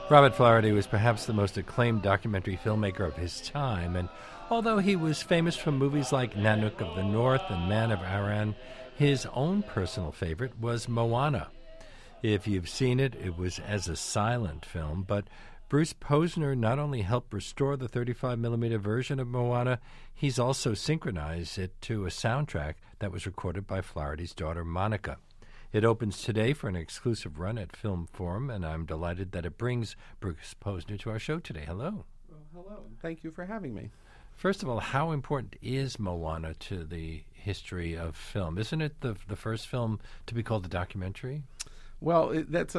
Robert Flaherty was perhaps the most acclaimed documentary filmmaker of his time, and although he was famous for movies like Nanook of the North and Man of Aran, his own personal favorite was Moana. If you've seen it, it was as a silent film, but Bruce Posner not only helped restore the 35mm version of Moana, he's also synchronized it to a soundtrack that was recorded by Flaherty's daughter, Monica. It opens today for an exclusive run at Film Forum, and I'm delighted that it brings Bruce Posner to our show today. Hello. Well, hello. Thank you for having me. First of all, how important is Moana to the history of film? Isn't it the first film to be called a documentary? Well,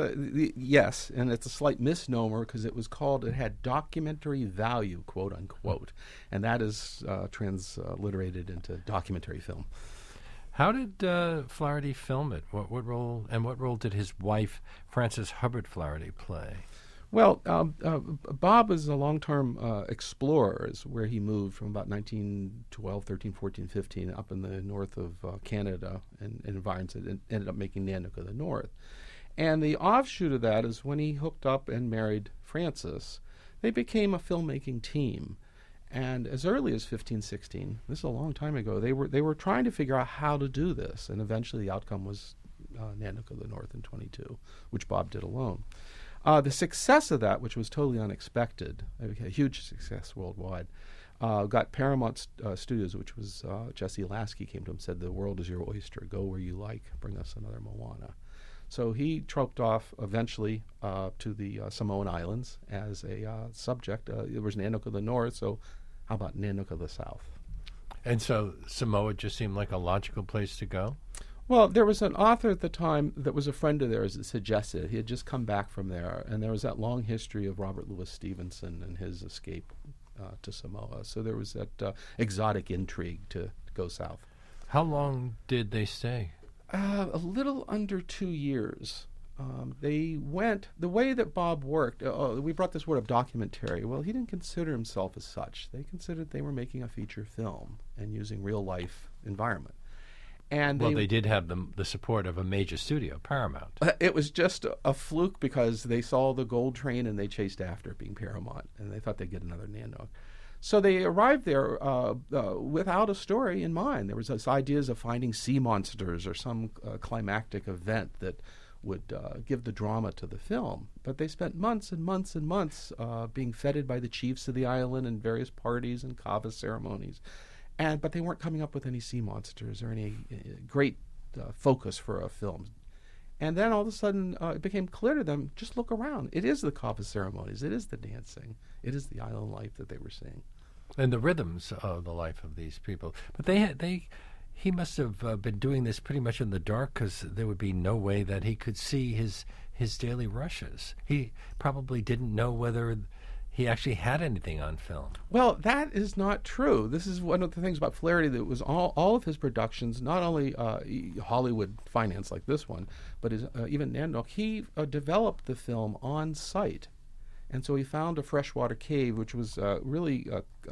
yes, and it's a slight misnomer because it had documentary value, quote unquote, and that is transliterated into documentary film. How did Flaherty film it? What role did his wife, Frances Hubbard Flaherty, play? Well, Bob was a long-term explorer, is where he moved from about 1912, 13, 14, 15, up in the north of Canada and environs it, and ended up making Nanook of the North. And the offshoot of that is when he hooked up and married Frances, they became a filmmaking team. And as early as 15, 16, this is a long time ago, they were trying to figure out how to do this. And eventually the outcome was Nanook of the North in 22, which Bob did alone. The success of that, which was totally unexpected, a huge success worldwide, got Paramount Studios, which was Jesse Lasky came to him and said, "The world is your oyster. Go where you like. Bring us another Moana." So he troped off eventually to the Samoan Islands as a subject. It was Nanook of the North, so how about Nanook of the South? And so Samoa just seemed like a logical place to go? Well, there was an author at the time that was a friend of theirs that suggested it. He had just come back from there, and there was that long history of Robert Louis Stevenson and his escape to Samoa. So there was that exotic intrigue to go south. How long did they stay? A little under 2 years. They went, the way that Bob worked, we brought this word of documentary. Well, he didn't consider himself as such. They considered they were making a feature film and using real-life environment. And they did have the support of a major studio, Paramount. It was just a fluke because they saw the gold train and they chased after it, being Paramount, and they thought they'd get another Nanook. So they arrived there without a story in mind. There was this ideas of finding sea monsters or some climactic event that would give the drama to the film. But they spent months and months and months being feted by the chiefs of the island and various parties and kava ceremonies. But they weren't coming up with any sea monsters or any great focus for a film. And then all of a sudden it became clear to them, just look around. It is the kava ceremonies. It is the dancing. It is the island life that they were seeing. And the rhythms of the life of these people. But he must have been doing this pretty much in the dark because there would be no way that he could see his daily rushes. He probably didn't know whether he actually had anything on film. Well, that is not true. This is one of the things about Flaherty that was all of his productions, not only Hollywood finance like this one, but even Nanook, he developed the film on site. And so he found a freshwater cave, which was really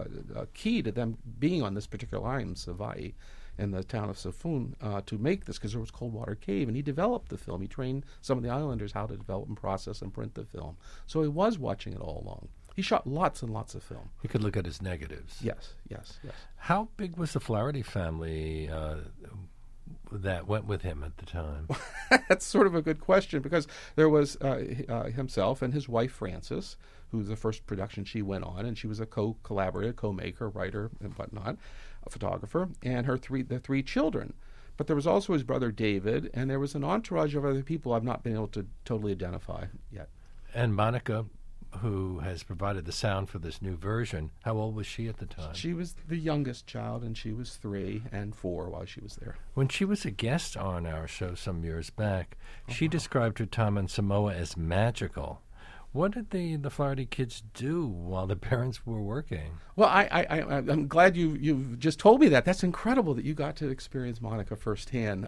key to them being on this particular island, Savaii, in the town of Safun, to make this, because there was cold water cave. And he developed the film. He trained some of the islanders how to develop and process and print the film. So he was watching it all along. He shot lots and lots of film. He could look at his negatives. Yes. How big was the Flaherty family that went with him at the time? That's sort of a good question, because there was himself and his wife, Frances, who's the first production she went on, and she was a co-collaborator, co-maker, writer, and whatnot, a photographer, and the three children. But there was also his brother, David, and there was an entourage of other people I've not been able to totally identify yet. And Monica, who has provided the sound for this new version, how old was she at the time? She was the youngest child, and she was 3 and 4 while she was there. When she was a guest on our show some years back, she described her time in Samoa as magical. What did the Flaherty kids do while the parents were working? Well, I'm glad you've just told me that. That's incredible that you got to experience Monica firsthand.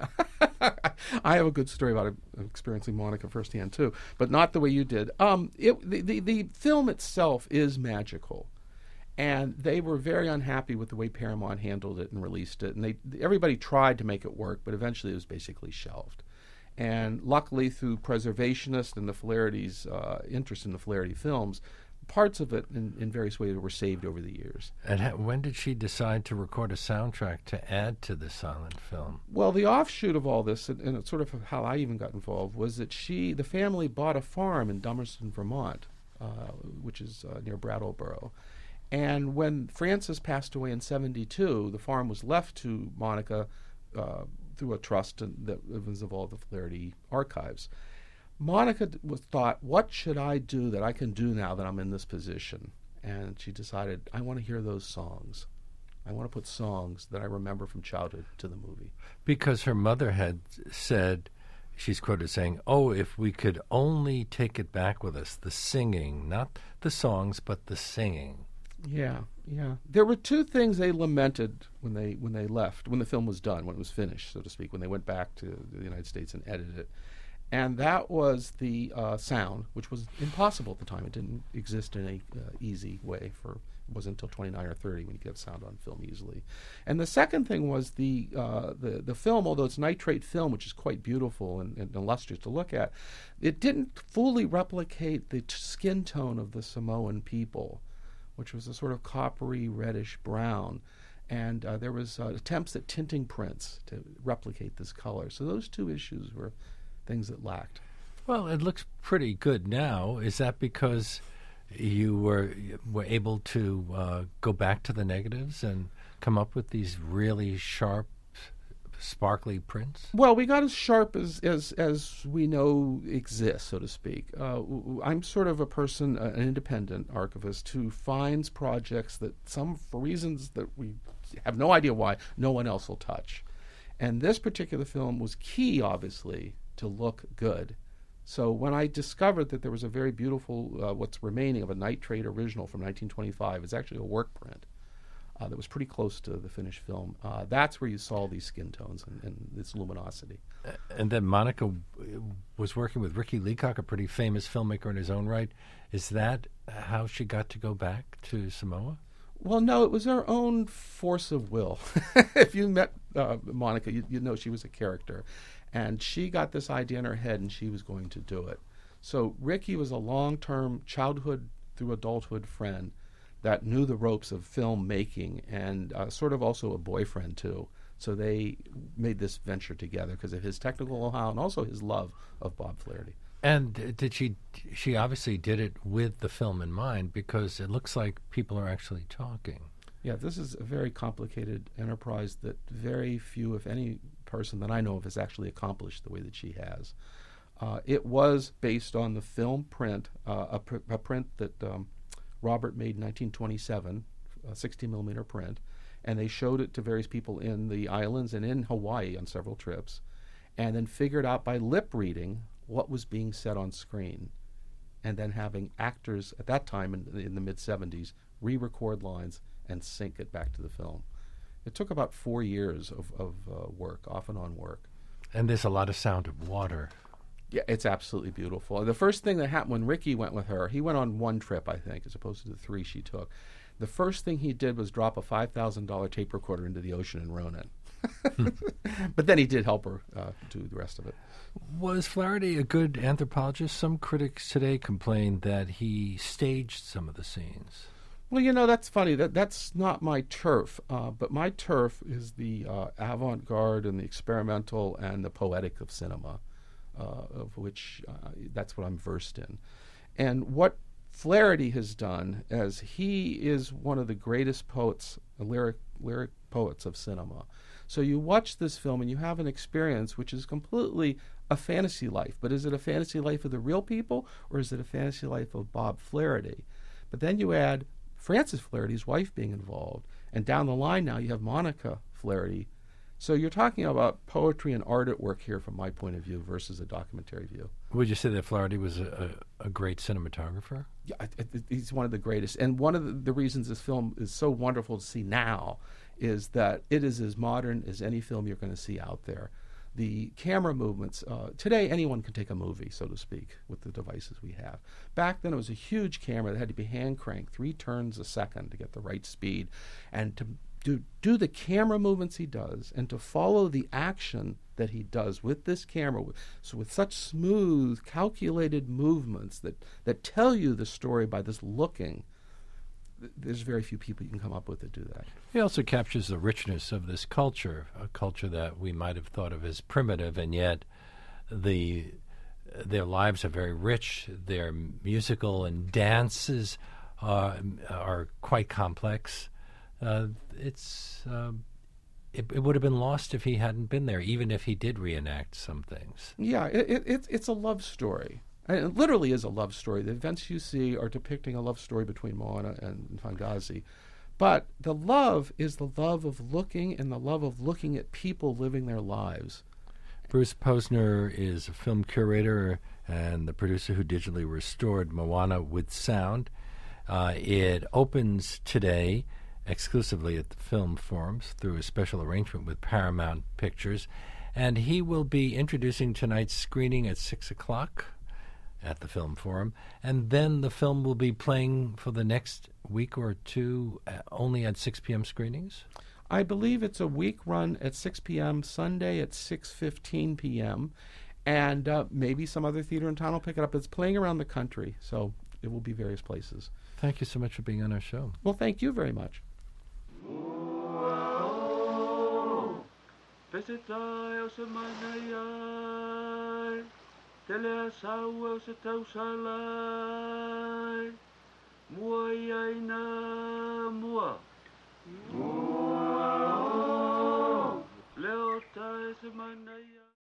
I have a good story about experiencing Monica firsthand too, but not the way you did. The film itself is magical, and they were very unhappy with the way Paramount handled it and released it. And everybody tried to make it work, but eventually it was basically shelved. And luckily, through preservationists and the Flaherty's interest in the Flaherty films, parts of it in various ways were saved over the years. And when did she decide to record a soundtrack to add to the silent film? Well, the offshoot of all this, and it's sort of how I even got involved, was that the family bought a farm in Dummerston, Vermont, which is near Brattleboro. And when Frances passed away in 1972, the farm was left to Monica through a trust that was involved with the Flaherty archives. Monica thought, what should I do that I can do now that I'm in this position? And she decided, I want to hear those songs. I want to put songs that I remember from childhood to the movie. Because her mother had said, she's quoted saying, "Oh, if we could only take it back with us, the singing, not the songs, but the singing." Yeah. There were two things they lamented when they left, when the film was done, when it was finished, so to speak, when they went back to the United States and edited it. And that was the sound, which was impossible at the time. It didn't exist in a easy way. It wasn't until 29 or 30 when you get sound on film easily. And the second thing was the film, although it's nitrate film, which is quite beautiful and illustrious to look at, it didn't fully replicate the skin tone of the Samoan people, which was a sort of coppery, reddish brown. And there was attempts at tinting prints to replicate this color. So those two issues were things that lacked. Well, it looks pretty good now. Is that because you were able to go back to the negatives and come up with these really sharp, sparkly prints? Well, we got as sharp as we know exists, so to speak. I'm sort of a person, an independent archivist, who finds projects that for reasons that we have no idea why, no one else will touch. And this particular film was key, obviously, to look good. So when I discovered that there was a very beautiful, what's remaining of a nitrate original from 1925, it's actually a work print that was pretty close to the finished film. That's where you saw these skin tones and this luminosity. And then Monica was working with Ricky Leacock, a pretty famous filmmaker in his own right. Is that how she got to go back to Samoa? Well, no, it was her own force of will. If you met Monica, you know she was a character. And she got this idea in her head, and she was going to do it. So Ricky was a long-term childhood through adulthood friend that knew the ropes of film making and sort of also a boyfriend, too. So they made this venture together because of his technical know-how and also his love of Bob Flaherty. And did she obviously did it with the film in mind, because it looks like people are actually talking. Yeah, this is a very complicated enterprise that very few, if any, person that I know of has actually accomplished the way that she has. It was based on the film print, a print that Robert made in 1927, a 60-millimeter print, and they showed it to various people in the islands and in Hawaii on several trips, and then figured out by lip reading what was being said on screen, and then having actors at that time in the mid-'70s re-record lines and sync it back to the film. It took about 4 years of work, off and on work. And there's a lot of sound of water. Yeah, it's absolutely beautiful. The first thing that happened when Ricky went with her, he went on one trip, I think, as opposed to the 3 she took. The first thing he did was drop a $5,000 tape recorder into the ocean in Ronan. But then he did help her do the rest of it. Was Flaherty a good anthropologist? Some critics today complained that he staged some of the scenes. Well, you know, that's funny. That's not my turf. But my turf is the avant-garde and the experimental and the poetic of cinema, of which that's what I'm versed in. And what Flaherty has done, as he is one of the greatest poets, lyric poets of cinema. So you watch this film and you have an experience which is completely a fantasy life. But is it a fantasy life of the real people, or is it a fantasy life of Bob Flaherty? But then you add Frances Flaherty's wife being involved, and down the line now you have Monica Flaherty. So you're talking about poetry and art at work here from my point of view versus a documentary view. Would you say that Flaherty was a great cinematographer? Yeah, he's one of the greatest. And one of the reasons this film is so wonderful to see now is that it is as modern as any film you're going to see out there. The camera movements, today anyone can take a movie, so to speak, with the devices we have. Back then it was a huge camera that had to be hand cranked 3 turns a second to get the right speed. And to do the camera movements he does and to follow the action that he does with this camera, so with such smooth, calculated movements that tell you the story by this looking, there's very few people you can come up with that do that. He also captures the richness of this culture, a culture that we might have thought of as primitive, and yet their lives are very rich. Their musical and dances are quite complex. It would have been lost if he hadn't been there, even if he did reenact some things. Yeah, it's a love story. It literally is a love story. The events you see are depicting a love story between Moana and Fangazi. But the love is the love of looking and the love of looking at people living their lives. Bruce Posner is a film curator and the producer who digitally restored Moana with sound. It opens today exclusively at the Film Forums through a special arrangement with Paramount Pictures. And he will be introducing tonight's screening at 6 o'clock at the Film Forum. And then the film will be playing for the next week or two only at 6 p.m. screenings? I believe it's a week run at 6 p.m., Sunday at 6:15 p.m., and maybe some other theater in town will pick it up. It's playing around the country, so it will be various places. Thank you so much for being on our show. Well, thank you very much. Leo tae se manaya